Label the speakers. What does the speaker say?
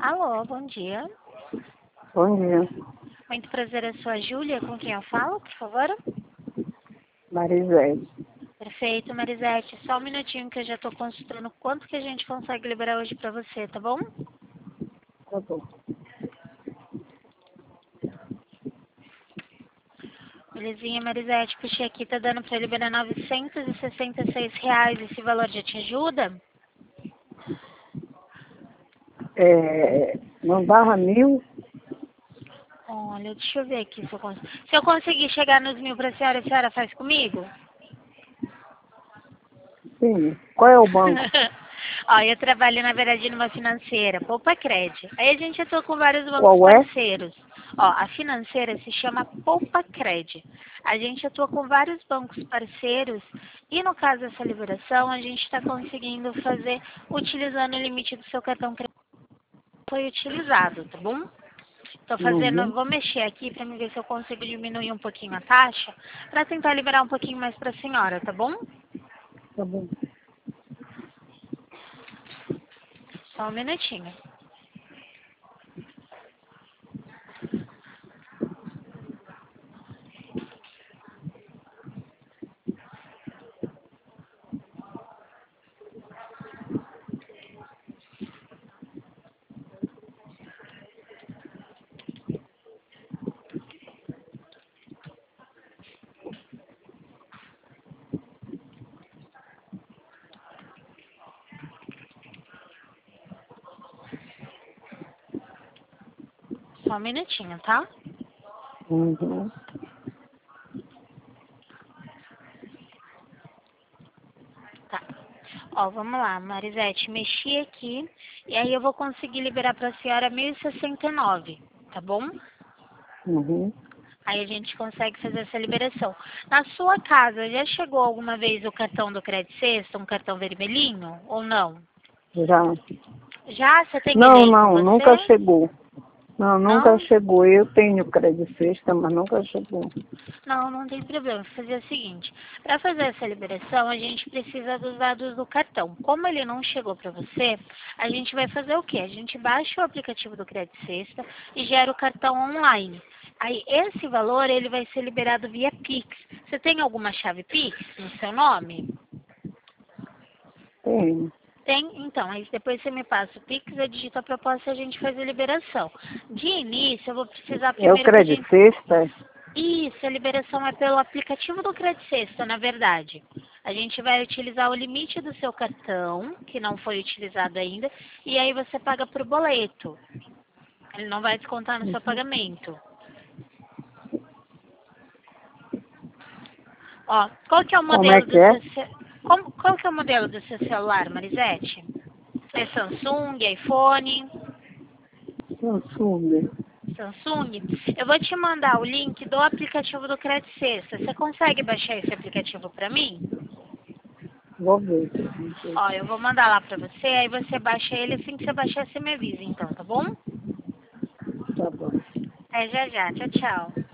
Speaker 1: Alô, bom dia.
Speaker 2: Bom dia,
Speaker 1: Muito prazer, eu sou a Júlia. Com quem eu falo, por favor?
Speaker 2: Marisete.
Speaker 1: Perfeito, Marisete. Só um minutinho que eu já estou consultando quanto que a gente consegue liberar hoje para você, tá bom?
Speaker 2: Tá bom.
Speaker 1: Belezinha, Marisete. Puxei aqui, tá dando para liberar R$ 966. Esse valor já te ajuda?
Speaker 2: Não dava 1.000?
Speaker 1: Olha, deixa eu ver aqui se eu consigo. Se eu conseguir chegar nos 1.000 para a senhora faz comigo?
Speaker 2: Sim. Qual é o banco?
Speaker 1: Ó, eu trabalho, na verdade, numa financeira, Poupa Cred. Aí a gente atua com vários bancos
Speaker 2: Qual é?
Speaker 1: parceiros. Ó, a financeira se chama Poupa Cred. A gente atua com vários bancos parceiros e, no caso dessa liberação, a gente está conseguindo fazer utilizando o limite do seu cartão crédito que foi utilizado, tá bom? Tô fazendo,
Speaker 2: Uhum.
Speaker 1: vou mexer aqui para ver se eu consigo diminuir um pouquinho a taxa para tentar liberar um pouquinho mais para a senhora, tá bom?
Speaker 2: Tá bom.
Speaker 1: Só um minutinho. Só um minutinho, tá?
Speaker 2: Uhum.
Speaker 1: Tá. Ó, vamos lá, Marisete, mexi aqui e aí eu vou conseguir liberar para a senhora 1.069, tá bom?
Speaker 2: Uhum.
Speaker 1: Aí a gente consegue fazer essa liberação. Na sua casa, já chegou alguma vez o cartão do Credit Sexta, um cartão vermelhinho ou não?
Speaker 2: Já.
Speaker 1: Já? Você tem ele
Speaker 2: Não,
Speaker 1: aí com
Speaker 2: não, nunca
Speaker 1: você?
Speaker 2: chegou. Não, nunca
Speaker 1: Não?
Speaker 2: chegou. Eu tenho crédito sexta, mas nunca chegou.
Speaker 1: Não, não tem problema. Vou fazer o seguinte. Para fazer essa liberação, a gente precisa dos dados do cartão. Como ele não chegou para você, a gente vai fazer o quê? A gente baixa o aplicativo do Credit Sexta e gera o cartão online. Aí, esse valor, ele vai ser liberado via Pix. Você tem alguma chave Pix no seu nome?
Speaker 2: Tenho.
Speaker 1: Tem? Então, aí depois você me passa o Pix, eu digito a proposta e a gente faz a liberação. De início, eu vou precisar
Speaker 2: É o
Speaker 1: primeiro que a
Speaker 2: crédito
Speaker 1: gente...
Speaker 2: sexta?
Speaker 1: Isso, a liberação é pelo aplicativo do Credit Sexta, na verdade. A gente vai utilizar o limite do seu cartão, que não foi utilizado ainda, e aí você paga por boleto. Ele não vai descontar no seu pagamento. Ó, qual que é o
Speaker 2: Como é
Speaker 1: modelo
Speaker 2: que
Speaker 1: do
Speaker 2: é?
Speaker 1: seu... Qual que é o modelo do seu celular, Marisete? É Samsung, iPhone?
Speaker 2: Samsung.
Speaker 1: Samsung, eu vou te mandar o link do aplicativo do Credit Sexta. Você consegue baixar esse aplicativo para mim?
Speaker 2: Vou ver.
Speaker 1: Ó, eu vou mandar lá para você, aí você baixa ele, assim que você baixar, você me avisa então, tá bom?
Speaker 2: Tá bom.
Speaker 1: É já já, tchau, tchau.